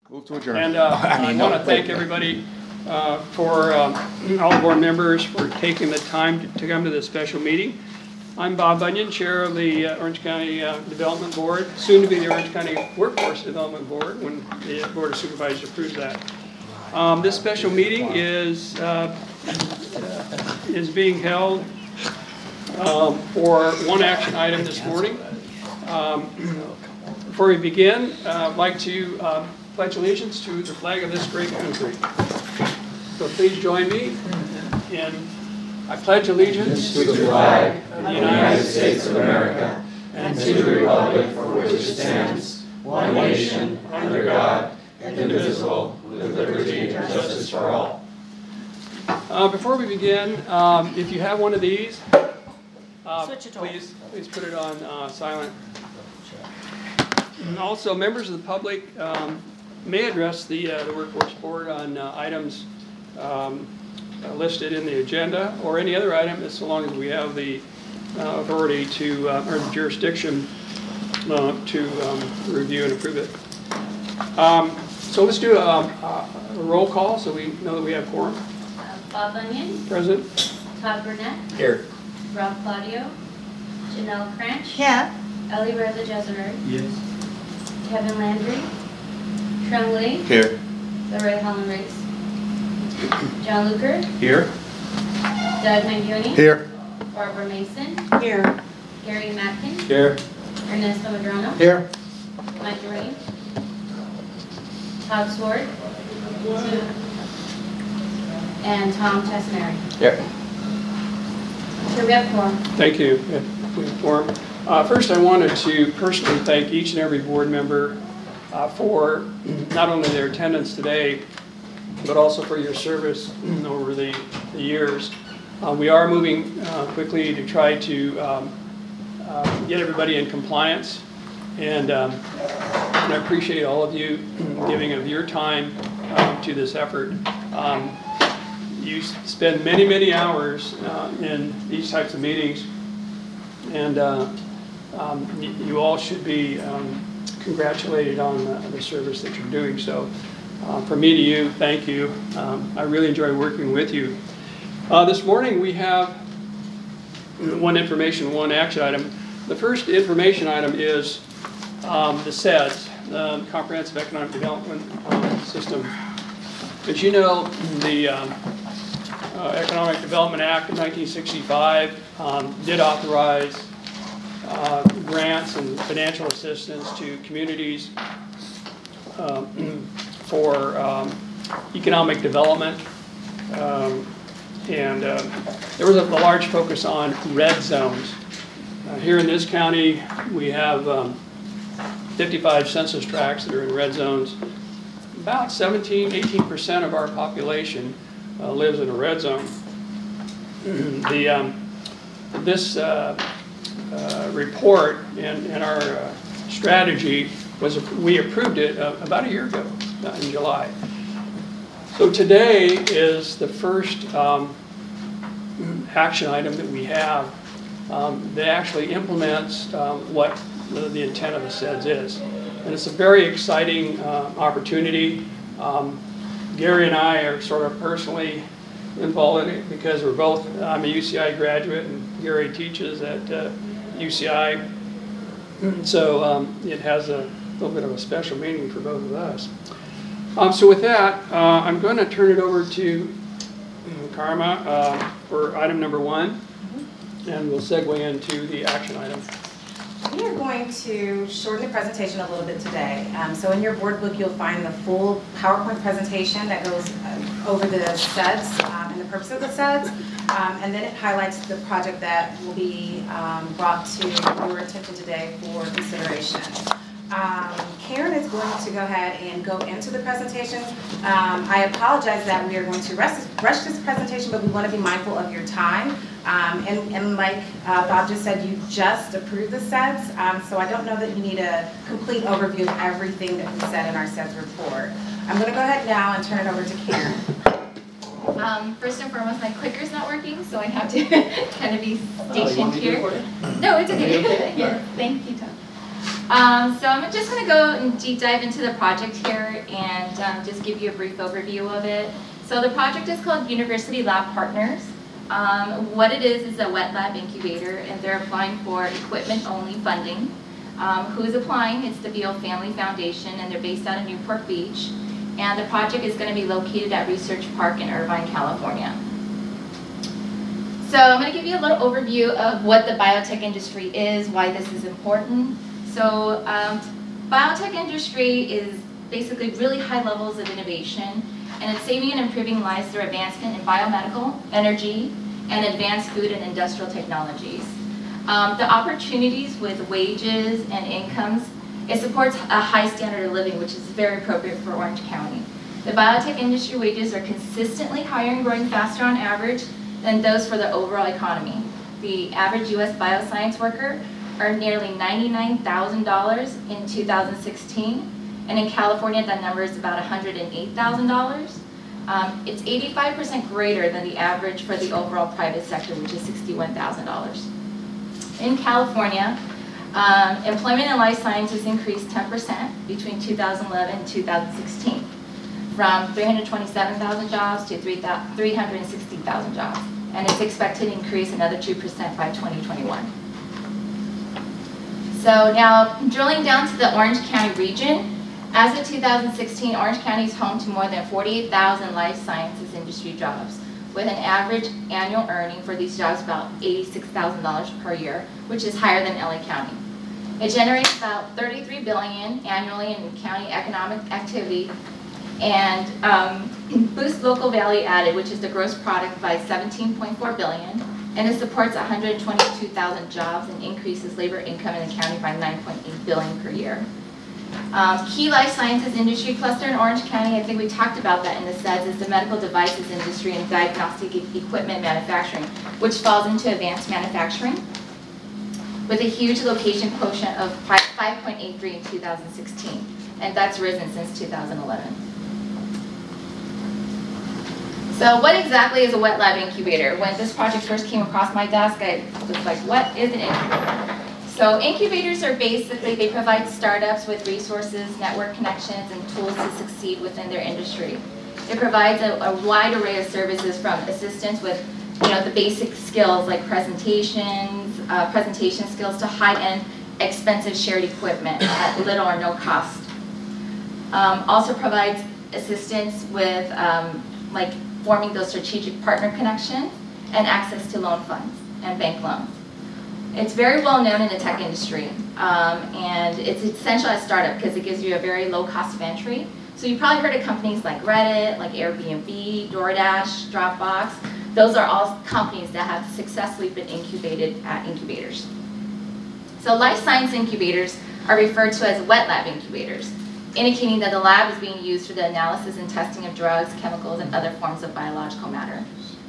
Move to adjourn. And I want to thank everybody for all of our members for taking the time to come to this special meeting. I'm Bob Bunyan, Chair of the Orange County Development Board, soon to be the Orange County Workforce Development Board when the Board of Supervisors approves that. This special meeting is being held for one action item this morning. Before we begin, I'd like to pledge allegiance to the flag of this great country. So please join me in I pledge allegiance to the flag of the United States of America and to the republic for which it stands, one nation, under God, indivisible, with liberty and justice for all. Before we begin, if you have one of these, please put it on silent. And also, members of the public may address the Workforce Board on items listed in the agenda or any other item, as long as we have the authority to or the jurisdiction to review and approve it. So let's do a roll call so we know that we have quorum. Bob Bunyan. Present. Todd Burnett. Here. Rob Claudio. Janelle Cranch. Yeah. Ellie Reza Jezero. Yes. Kevin Landry. Trung Lee. Here. Lorraine Holland Race. John Luker. Here. Doug Mangione. Here. Barbara Mason. Here. Gary Matkin. Here. Ernesto Madrano. Here. Mike Rain. Todd Sword. And Tom Chesneri. Here. So we have quorum. Thank you. We have quorum. First, I wanted to personally thank each and every board member for not only their attendance today, but also for your service over the years. We are moving quickly to try to get everybody in compliance, and I appreciate all of you giving of your time to this effort. You spend many hours in these types of meetings, and you all should be congratulated on the service that you're doing. So from me to you, thank you. I really enjoy working with you. This morning we have one action item. The first information item is the CEDS, the Comprehensive Economic Development System. As you know, the Economic Development Act of 1965 did authorize grants and financial assistance to communities for economic development, and there was a large focus on red zones. Here in this county, we have 55 census tracts that are in red zones. About 18% of our population lives in a red zone. This report and our strategy we approved it about a year ago in July. So today is the first action item that we have that actually implements what the intent of the CEDS is. And it's a very exciting opportunity. Gary and I are sort of personally involved in it because I'm a UCI graduate and Gary teaches at UCI. So it has a little bit of a special meaning for both of us. So with that, I'm going to turn it over to Karma for item number 1, and we'll segue into the action item. We are going to shorten the presentation a little bit today. So in your board book, you'll find the full PowerPoint presentation that goes over the CEDS and the purpose of the CEDS. And then it highlights the project that will be brought to your attention today for consideration. Karen is going to go ahead and go into the presentation. I apologize that we are going to rush this presentation, but we want to be mindful of your time. And like Bob just said, you just approved the CEDS, so I don't know that you need a complete overview of everything that we said in our CEDS report. I'm going to go ahead now and turn it over to Karen. First and foremost, my clicker's not working, so I have to kind of be stationed here. No, it's okay. Yes, thank you, Tom. So I'm just going to go and deep dive into the project here and just give you a brief overview of it. So the project is called University Lab Partners. What it is a wet lab incubator, and they're applying for equipment-only funding. Who's applying? It's the Beal Family Foundation, and they're based out of Newport Beach. And the project is going to be located at Research Park in Irvine, California. So I'm going to give you a little overview of what the biotech industry is, why this is important. So biotech industry is basically really high levels of innovation, and it's saving and improving lives through advancement in biomedical, energy, and advanced food and industrial technologies. The opportunities with wages and incomes, it supports a high standard of living, which is very appropriate for Orange County. The biotech industry wages are consistently higher and growing faster on average than those for the overall economy. The average U.S. bioscience worker earned nearly $99,000 in 2016, and in California that number is about $108,000. It's 85% greater than the average for the overall private sector, which is $61,000. In California, employment in life sciences increased 10% between 2011 and 2016, from 327,000 jobs to 360,000 jobs, and it's expected to increase another 2% by 2021. So now, drilling down to the Orange County region, as of 2016, Orange County is home to more than 48,000 life sciences industry jobs, with an average annual earning for these jobs about $86,000 per year, which is higher than LA County. It generates about $33 billion annually in county economic activity, and boosts local value added, which is the gross product, by $17.4 billion, and it supports 122,000 jobs and increases labor income in the county by $9.8 billion per year. Key life sciences industry cluster in Orange County, I think we talked about that in the SEDS, is the medical devices industry and diagnostic equipment manufacturing, which falls into advanced manufacturing, with a huge location quotient of 5.83 in 2016, and that's risen since 2011. So what exactly is a wet lab incubator? When this project first came across my desk, I was like, what is an incubator? So incubators are basically, they provide startups with resources, network connections, and tools to succeed within their industry. It provides a wide array of services, from assistance with the basic skills like presentation skills, to high-end, expensive shared equipment at little or no cost. Also provides assistance with like forming those strategic partner connections and access to loan funds and bank loans. It's very well known in the tech industry, and it's essential as a startup because it gives you a very low cost of entry. So you've probably heard of companies like Reddit, like Airbnb, DoorDash, Dropbox. Those are all companies that have successfully been incubated at incubators. So life science incubators are referred to as wet lab incubators, indicating that the lab is being used for the analysis and testing of drugs, chemicals, and other forms of biological matter.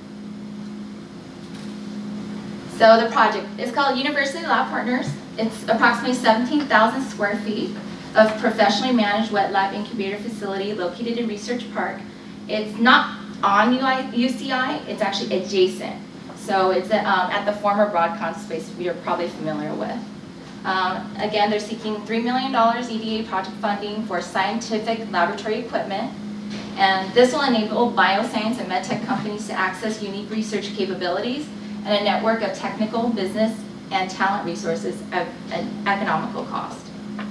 So the project is called University Lab Partners. It's approximately 17,000 square feet of professionally managed wet lab incubator facility located in Research Park. It's not on UCI, it's actually adjacent. So it's at the former Broadcom space you're probably familiar with. Again, they're seeking $3 million EDA project funding for scientific laboratory equipment. And this will enable bioscience and medtech companies to access unique research capabilities and a network of technical, business, and talent resources at an economical cost.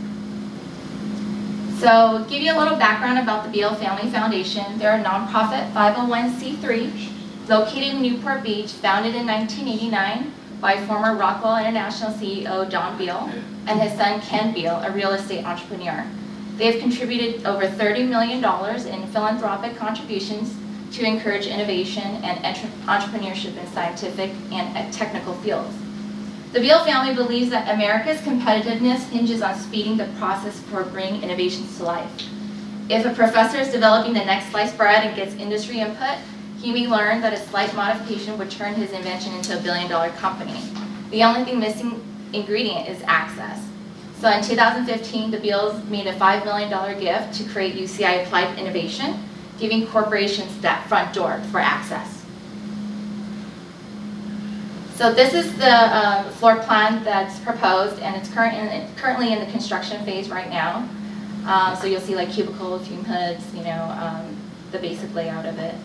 So, give you a little background about the Beal Family Foundation. They're a nonprofit 501c3 located in Newport Beach, founded in 1989 by former Rockwell International CEO John Beal and his son Ken Beal, a real estate entrepreneur. They have contributed over $30 million in philanthropic contributions to encourage innovation and entrepreneurship in scientific and technical fields. The Beal family believes that America's competitiveness hinges on speeding the process for bringing innovations to life. If a professor is developing the next sliced bread and gets industry input, he may learn that a slight modification would turn his invention into a billion-dollar company. The only thing missing ingredient is access. So in 2015, the Beals made a $5 million gift to create UCI Applied Innovation, giving corporations that front door for access. So this is the floor plan that's proposed, and it's currently in the construction phase right now. So you'll see like cubicles, fume hoods, the basic layout of it.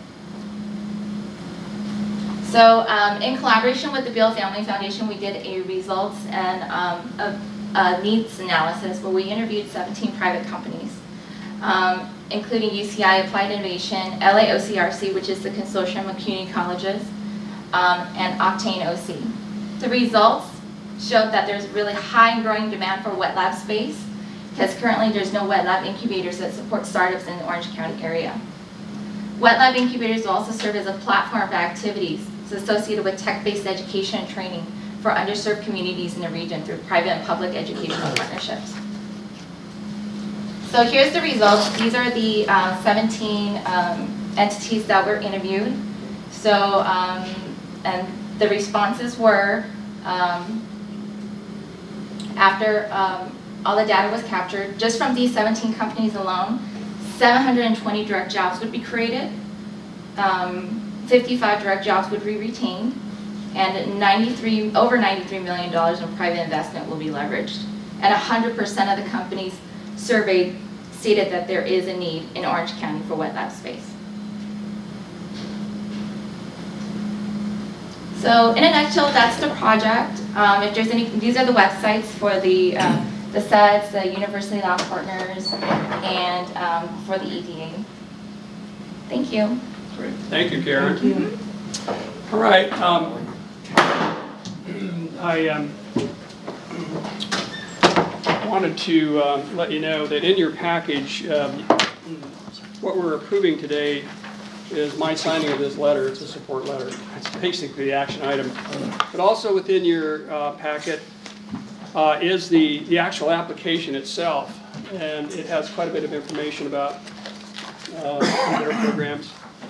So in collaboration with the Beal Family Foundation, we did a results and a needs analysis where we interviewed 17 private companies, including UCI Applied Innovation, LA OCRC, which is the Consortium of Community Colleges, and Octane OC. The results showed that there's really high and growing demand for wet lab space, because currently there's no wet lab incubators that support startups in the Orange County area. Wet lab incubators will also serve as a platform for activities associated with tech-based education and training for underserved communities in the region through private and public educational partnerships. So here's the results. These are the 17 entities that were interviewed. So, and the responses were, after all the data was captured, just from these 17 companies alone, 720 direct jobs would be created, 55 direct jobs would be retained, and over $93 million in private investment will be leveraged. And 100% of the companies surveyed stated that there is a need in Orange County for wet lab space. So in a nutshell, that's the project. If there's any, these are the websites for the SEDS, the University Lab Partners, and for the EDA. Thank you. Great. Thank you, Karen. Thank you. All right. I wanted to let you know that in your package, what we're approving today is my signing of this letter. It's a support letter. It's basically the action item. But also within your packet is the actual application itself. And it has quite a bit of information about their programs.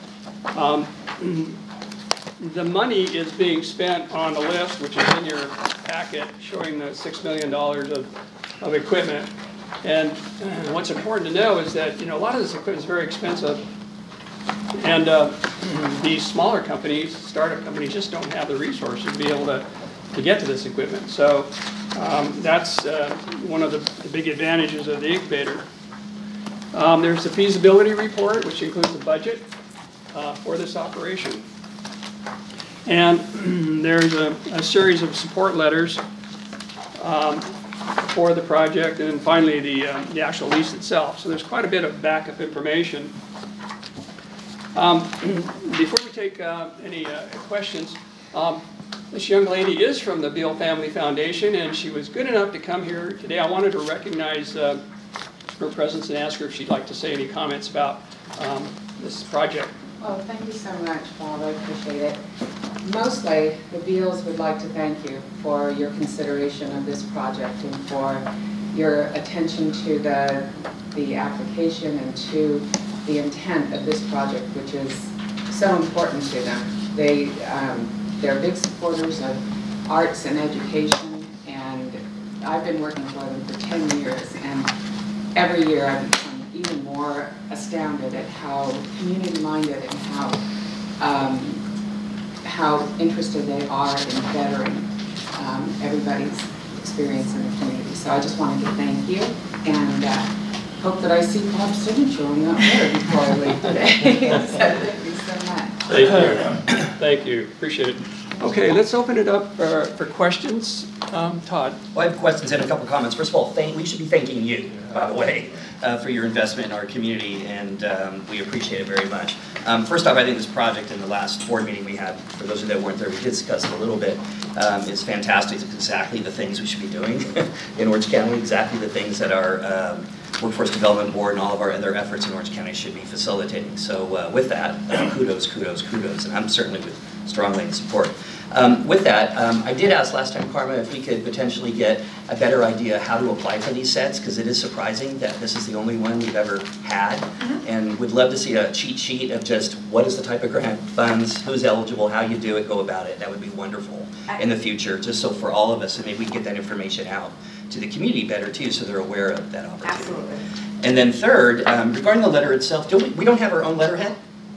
The money is being spent on a list, which is in your packet, showing the $6 million of equipment. And what's important to know is that a lot of this equipment is very expensive, and these smaller companies, startup companies, just don't have the resources to be able to get to this equipment. So that's one of the big advantages of the incubator. There's the feasibility report, which includes the budget for this operation. And there's a series of support letters for the project, and then finally the actual lease itself. So there's quite a bit of backup information. Before we take any questions, this young lady is from the Beal Family Foundation, and she was good enough to come here today. I wanted to recognize her presence and ask her if she'd like to say any comments about this project. Well, thank you so much, Bob. I appreciate it. Mostly, the Beals would like to thank you for your consideration of this project and for your attention to the application and to the intent of this project, which is so important to them. They're big supporters of arts and education, and I've been working for them for 10 years, and every year I've become even more astounded at how community-minded and how interested they are in bettering everybody's experience in the community. So I just wanted to thank you, and hope that I see Bob's signature on that letter before I leave today. So thank you so much. Thank you. Thank you. Appreciate it. Okay, let's open it up for questions. Todd. Well, I have questions and a couple comments. First of all, we should be thanking you, by the way, for your investment in our community, and we appreciate it very much. First off, I think this project in the last board meeting we had, for those of you that weren't there, we discussed it a little bit. It's fantastic. It's exactly the things we should be doing in Orange County, exactly the things that our Workforce Development Board and all of our other efforts in Orange County should be facilitating. So with that, kudos, and I'm certainly strongly in support. With that, I did ask last time, Karma, if we could potentially get a better idea how to apply for these sets, because it is surprising that this is the only one we've ever had, and would love to see a cheat sheet of just what is the type of grant funds, who's eligible, how you do it, go about it. That would be wonderful in the future, just so for all of us, and maybe we can get that information out to the community better too, so they're aware of that opportunity. Absolutely. And then third, regarding the letter itself, we don't have our own letterhead?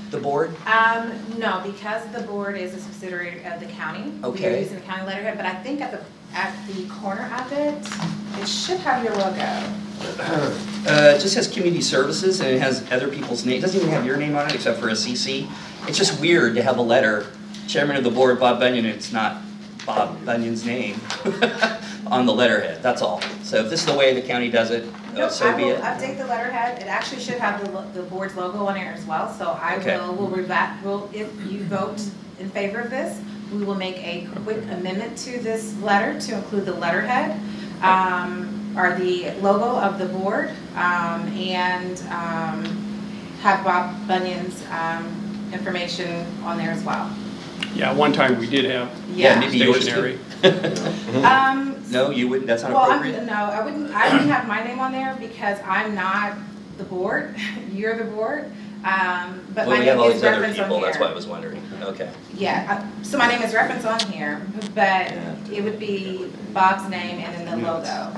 the board? No, because the board is a subsidiary of the county. Okay. We're using the county letterhead, but I think at the corner of it, it should have your logo. It just has community services and it has other people's names. It doesn't even have your name on it except for a CC. It's just weird to have a letter, chairman of the board, Bob Bunyan, and it's not Bob Bunyan's name on the letterhead, that's all. So if this is the way the county does it, Nope, so be I will it. update the letterhead. It actually should have the board's logo on there as well, so Okay. if you vote in favor of this, we will make a quick amendment to this letter to include the letterhead, or the logo of the board, and have Bob Bunyan's information on there as well. Yeah, one time we did have Yeah, maybe yours stationery. too. No, you wouldn't, that's not Well, appropriate? I wouldn't have my name on there because I'm not the board, you're the board. But Well, my we have name all is these other referenced on people, that's here. why I was wondering, okay. Yeah, so my name is referenced on here, but it would be Bob's name and then the logo.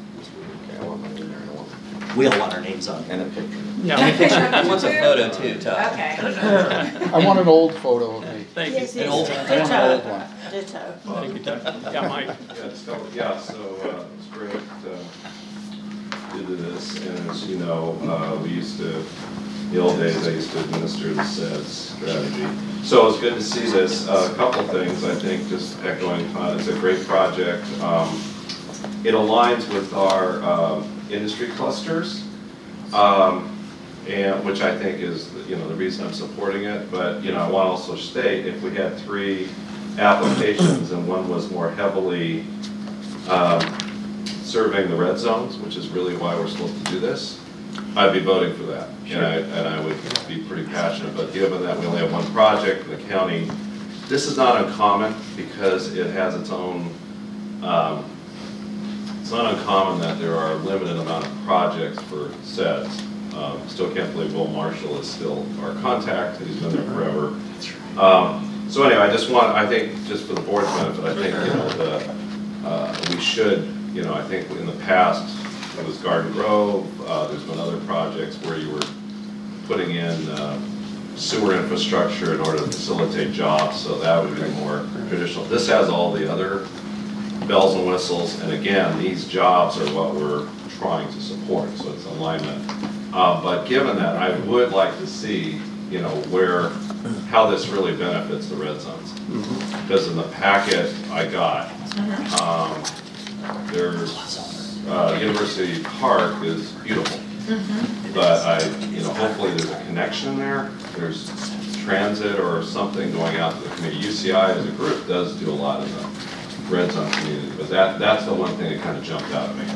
We all want our names on. And a picture. Yeah, I want a photo too, Todd. Okay. I want an old photo of me. thank you. An old I want an old one. Thank you, Doug. Yeah, Mike. So it's great to do this, and as you know, we used to, the old days, I used to administer the SEDS strategy. So it's good to see this. A couple things, I think, just echoing Todd, it's a great project. It aligns with our industry clusters, and which I think is, the reason I'm supporting it. But, I want to also state, if we had 3 applications and one was more heavily serving the red zones, which is really why we're supposed to do this, I'd be voting for that. Sure. And I would be pretty passionate. But given that we only have one project in the county, this is not uncommon because it has its own, it's not uncommon that there are a limited amount of projects for SEDS. Still can't believe Will Marshall is still our contact, he's been there forever. So anyway, I think, just for the board's benefit, I think, we should, I think in the past, it was Garden Grove, there's been other projects where you were putting in sewer infrastructure in order to facilitate jobs, so that would be more traditional. This has all the other bells and whistles, and again, these jobs are what we're trying to support, so it's alignment. But given that, I would like to see, how this really benefits the red zones. Because in the packet I got, there's, University Park is beautiful. But hopefully there's a connection there. There's transit or something going out to the community. UCI as a group does do a lot in the red zone community, but that's the one thing that kind of jumped out at me.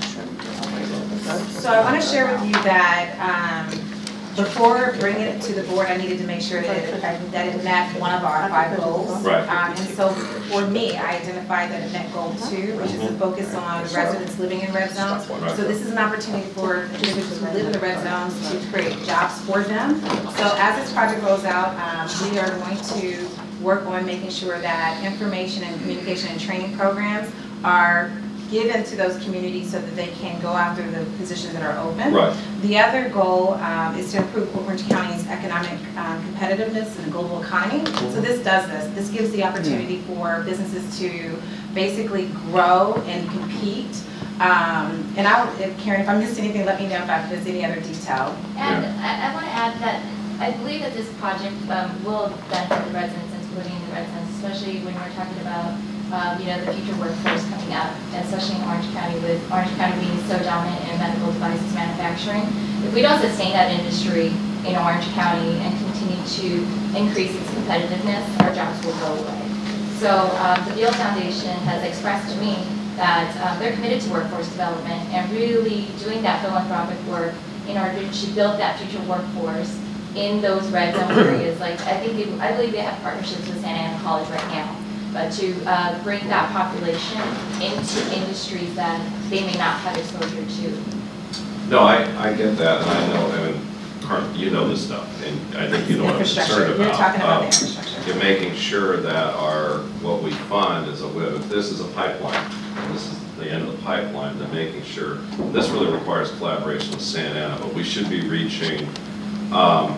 So I want to share with you that before bringing it to the board, I needed to make sure that it met one of our 5 goals. Right. And so for me, I identified that it met goal 2, which is to focus on residents living in red zones. Right. So this is an opportunity for individuals who live in the red zones to create jobs for them. So as this project rolls out, we are going to work on making sure that information and communication and training programs are given to those communities so that they can go after the positions that are open. Right. The other goal is to improve Orange County's economic competitiveness in the global economy. So this does this. This gives the opportunity for businesses to basically grow and compete. Karen, if I missed anything, let me know if I missed any other detail. And I want to add that I believe that this project will benefit the residents, including the residents, especially when we're talking about the future workforce coming up, especially in Orange County, with Orange County being so dominant in medical devices manufacturing. If we don't sustain that industry in Orange County and continue to increase its competitiveness, our jobs will go away. So the Beal Foundation has expressed to me that they're committed to workforce development and really doing that philanthropic work in order to build that future workforce in those red zone areas. Like I believe they have partnerships with Santa Ana College right now. But to bring that population into industries that they may not have exposure to. No, I get that, and I know, Carmen, you know this stuff, and I think you know what I'm concerned about. You're talking about the infrastructure. You're making sure that what we fund is if this is a pipeline, and this is the end of the pipeline, then making sure, this really requires collaboration with Santa Ana, but we should be reaching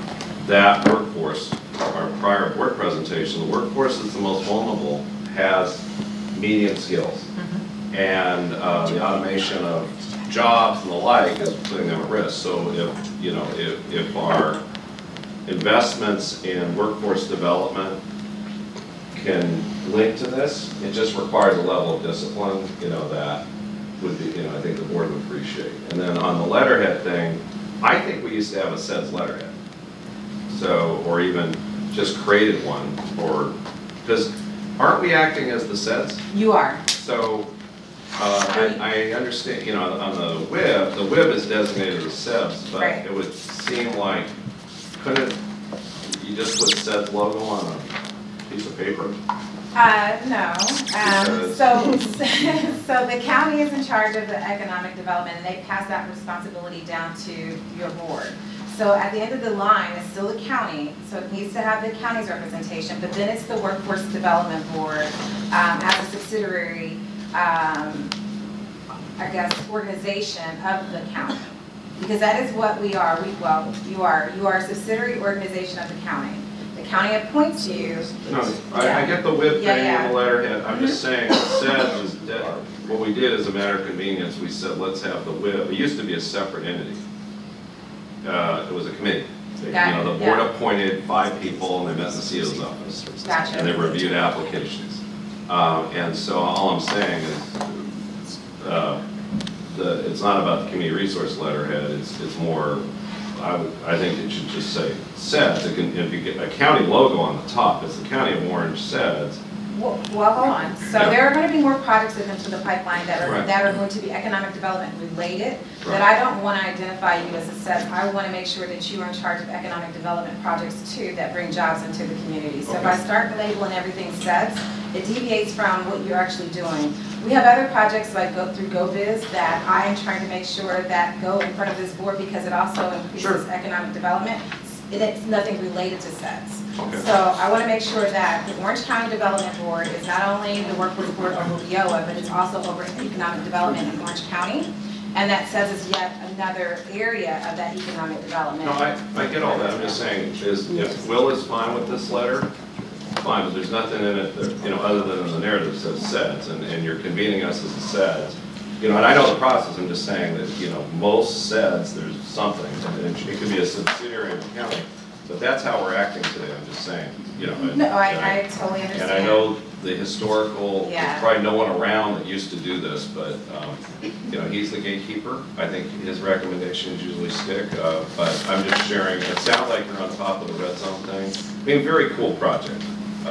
that workforce, our prior board presentation, the workforce that's the most vulnerable has medium skills. And the automation of jobs and the like is putting them at risk. So if our investments in workforce development can link to this, it just requires a level of discipline, that would be, I think the board would appreciate. And then on the letterhead thing, I think we used to have a SEDS letterhead. So, or even just created one, because aren't we acting as the SEDS? You are. So, I understand, on the WIB is designated as SEBS, but Right. it would seem like, couldn't you just put SEBS logo on a piece of paper? No. So the county is in charge of the economic development, and they pass that responsibility down to your board. So at the end of the line, it's still the county, so it needs to have the county's representation, but then it's the Workforce Development Board as a subsidiary, organization of the county. Because that is what we are. You are a subsidiary organization of the county. The county appoints you. No, I get the WIB thing Yeah. and the letterhead, I'm just saying, SEBS is dead. What we did as a matter of convenience, we said, let's have the WIB, it used to be a separate entity. It was a committee. Got it, The board appointed 5 people and they met in the CO's office. Gotcha. And they reviewed applications. And so all I'm saying is, it's not about the community resource letterhead, it's more, I think it should just say SEDS. If you get a county logo on the top, it's the County of Orange SEDS. Well, hold on. So Yeah. there are going to be more projects that come to the pipeline that are Right. going to be economic development related. But Right. I don't want to identify you as a SED. I want to make sure that you are in charge of economic development projects too that bring jobs into the community. So if I Okay. start labeling everything SEDS, it deviates from what you're actually doing. We have other projects like through GoBiz that I am trying to make sure that go in front of this board because it also increases economic development. And it's nothing related to SEDS. Okay. So I want to make sure that the Orange County Development Board is not only the workforce board over WIOA, but it's also over economic development in Orange County. And that says is yet another area of that economic development. No, I get all that, I'm just saying, if Will is fine with this letter, fine, but there's nothing in it that, other than the narrative says SEDS, and you're convening us as a SEDS. And I know the process, I'm just saying that, most SEDS, there's something, and it could be a subsidiary of the county, but that's how we're acting today, I'm just saying, No, I totally understand. And I know the historical, Yeah. there's probably no one around that used to do this, but, he's the gatekeeper. I think his recommendations usually stick, but I'm just sharing, it sounds like you're on top of the red zone thing. I mean, very cool project,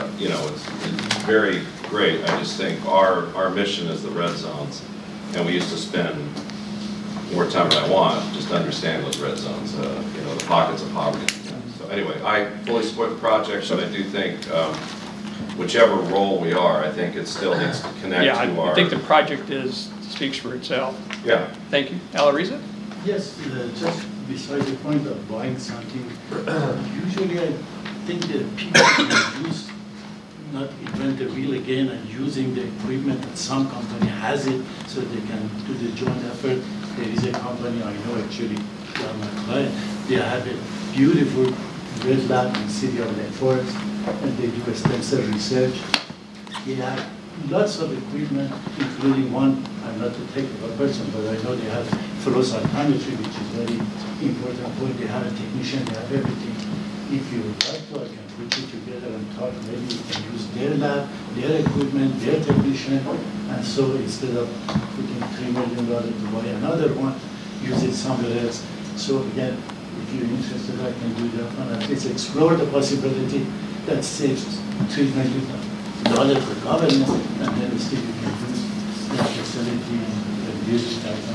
it's very great. I just think our mission is the red zones, and we used to spend more time than I want just to understand those red zones, the pockets of poverty. So anyway, I fully support the project, but I do think whichever role we are, I think it still needs to connect Yeah, to our. I think the project speaks for itself. Yeah. Thank you. Alariza? Yes, just beside the point of buying something, usually I think that people can use, not invent the wheel again and using the equipment that some company has it so they can do the joint effort. There is a company I know actually, they are my client, they have a beautiful red lab in City of Lake Forest and they do extensive research. They have lots of equipment, including one, I'm not a technical person, but I know they have flow cytometry, which is very important point. They have a technician, they have everything. If you would like to, I can put you together and talk, maybe you can use their lab, their equipment, their technician, and so instead of putting $3 million to buy another one, use it somewhere else. So again, if you're interested, I can do that one, at least explore the possibility that saves $3 million for government, and then still you can use that facility and use it as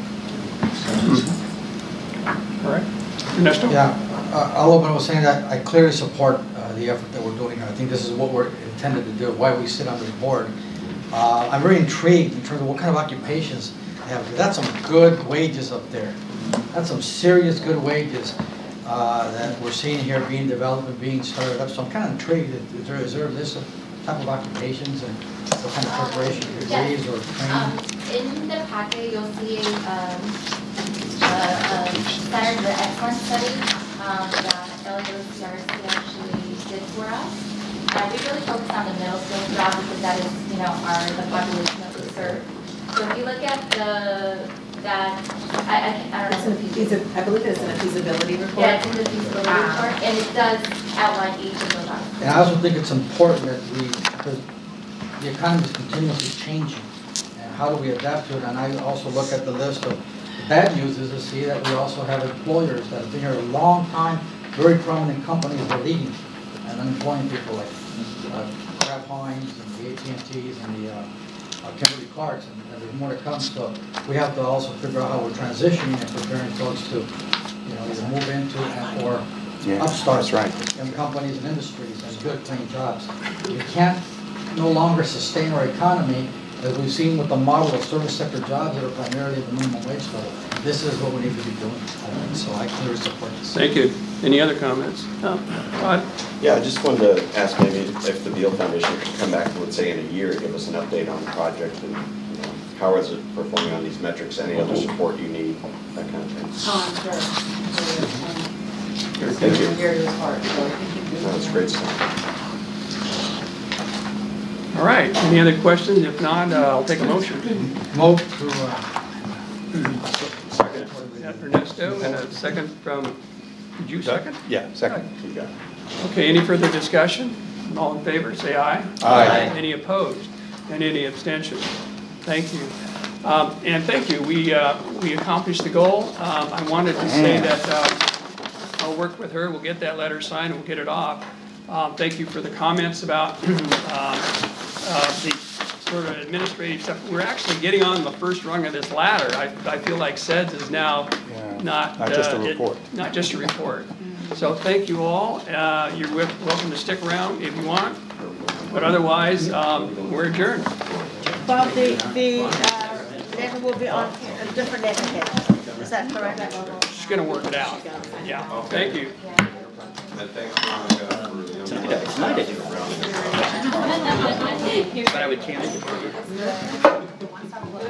All right. Ernesto? Yeah, I'll open with saying that I clearly support the effort that we're doing. I think this is what we're intended to do, why we sit on this board. I'm very intrigued in terms of what kind of occupations they have. That's some good wages up there. That's some serious good wages that we're seeing here being developed and being started up. So I'm kind of intrigued. Is there a list of type of occupations and what kind of preparation, degrees or training? In the packet, you'll see Center for Excellence study. that LAOCRC actually did for us. We really focus on the middle skills job because that is, the population that we serve. So if you look at I don't know. I believe it's in a feasibility report. Yeah, it's in the feasibility report, and it does outline each of those options. And I also think it's important that because the economy is continuously changing, and how do we adapt to it? And I also look at the list of the bad news is to see that we also have employers that have been here a long time, very prominent companies are leaving and unemploying people like Kraft Heinz and the AT&Ts and the Kimberly Clark's, and there's more to come. So we have to also figure out how we're transitioning and preparing folks to, either move into or upstart in companies and industries and good paying jobs. We can't no longer sustain our economy as we've seen with the model of service sector jobs that are primarily at the minimum wage level. This is what we need to be doing. So I clearly support this. Thank you. Any other comments? Rod? Yeah, I just wanted to ask maybe if the Beal Foundation could come back, let's say in a year, give us an update on the project and how is it performing on these metrics, any other support you need, that kind of thing. Thank you. That's great stuff. All right. Any other questions? If not, I'll take a motion. Move to, Second. Ernesto, and a second from, did you second? Yeah, second. You got it. Okay, any further discussion? All in favor, say aye. Aye. Any opposed? And any abstentions? Thank you. And thank you, we accomplished the goal. I wanted to say that I'll work with her, we'll get that letter signed, we'll get it off. Thank you for the comments about the sort of administrative stuff. We're actually getting on the first rung of this ladder. I feel like SEDS is now not just a report. Not just a report. So thank you all. You're welcome to stick around if you want, but otherwise, we're adjourned. Bob, the letter will be on a different letterhead. Is that correct? She's going to work it out. Yeah. Thank you. And thanks, Veronica, for the It's not a but I would challenge it.